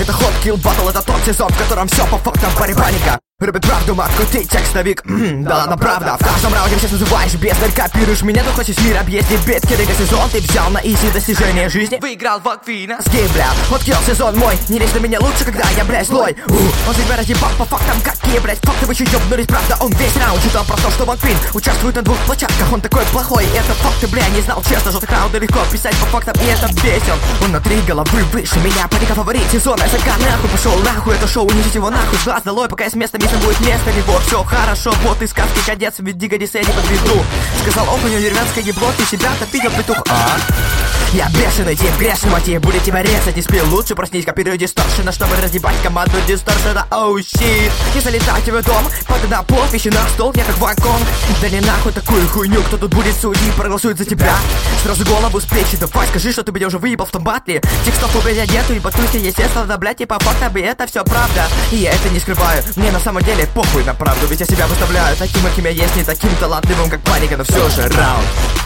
Это ход килл батл, это тот сезон, в котором все по фактам, паре паника. Рубит правду, матку, ты текстовик. Да ладно, правда. В каждом раунде сейчас называешь бездарь, копируешь меня, то хочешь мир объездить. Беткеринга сезон ты взял на изи достижение жизни. Выиграл в Аквина с гейм, бля. Вот килл сезон мой, не лезь на меня лучше, когда я, блядь, злой. Он себя разъебал по фактам, какие, блядь, факты вы еще ёбнулись, правда. Он весь раунд читал про то, что Ванквин участвует на 2 площадках. Он такой плохой, это факты, бля, не знал честно. Желтых раунда легко писать по фактам, и это бесит. Он на 3 головы выше меня, паника фаворит сезона. СК нахуй, пошел нахуй, это шоу, унесите его нахуй. С глаз долой, пока я с места не будет места него. Все хорошо, вот и сказки кадец, веди Одиссей не подведу. Сказал окуню деревенское ебло, ты себя топил петух. Я бешеный тип, грешный мотив, будет тебя резать, не спи, лучше проснись, копирую дисторшена, чтобы разъебать команду дисторшена, оу щит. Не залетайте в дом, падай на пол, вещи на стол, я как Ванконг. Да не нахуй такую хуйню, кто тут будет судить, проголосует за тебя. Сразу голову с плечи, давай скажи, что ты меня уже выебал в том батле. Текстов у меня нету, ибо тусти, естественно, да, блядь, типа фактами, это все правда. И я это не скрываю, мне на самом деле похуй на правду, ведь я себя выставляю таким, каким я есть, не таким талантливым, как Паника, но все же раунд.